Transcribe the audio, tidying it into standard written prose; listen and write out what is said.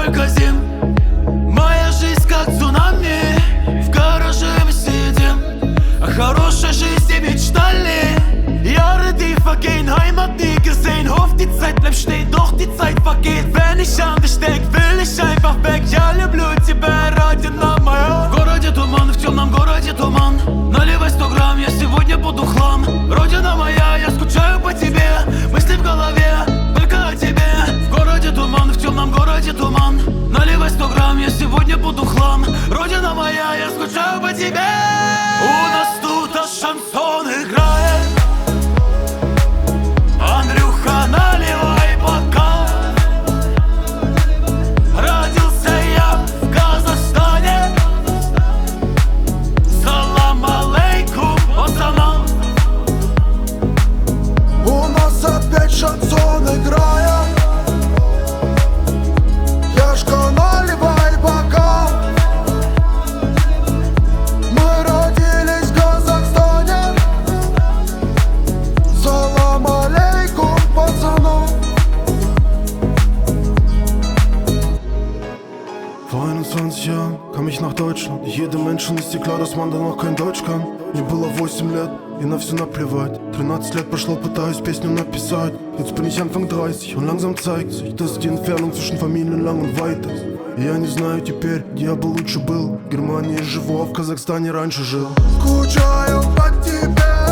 столько зим. Моя жизнь как цунами, в гараже мы сидим. О хорошей жизни мечтали. Jahre, die vergehen, Heimat nie gesehen. Hofft die Zeit bleibt stehen, doch die Zeit vergeht. Wenn ich an dich denk, will ich einfach weg. Я люблю тебя ради нам, моя. В городе туман, в темном городе туман. Наливай 100 грамм, я сегодня буду хлам. Родина моя, я скучаю по тебе. Мысли в голове, только о тебе. В городе туман, в темном городе туман. Наливай 100 грамм, я сегодня буду хлам. Родина моя, я скучаю по тебе. У нас тут шансон играет. Андрюха, наливай бокал. Родился я в Казахстане. Салам алейкум, пацанам. У нас опять шансон играет. Яшка, наливай бокал. Мы родились в Казахстане. Салам алейкум, пацанам. Vor 21 Jahren kam ich nach Deutschland. Jedem Menschen ist dir klar, dass man danach kein Deutsch kann. Мне было 8 лет, и на все наплевать. 13 лет прошло, пытаюсь Песню написать. Jetzt bin ich Anfang 30 und langsam zeigt sich, dass die Entfernung zwischen Familien lang und weit ist. Я не знаю теперь, где я бы лучше был. В Германии живу, а в Казахстане раньше жил. Скучаю по тебе.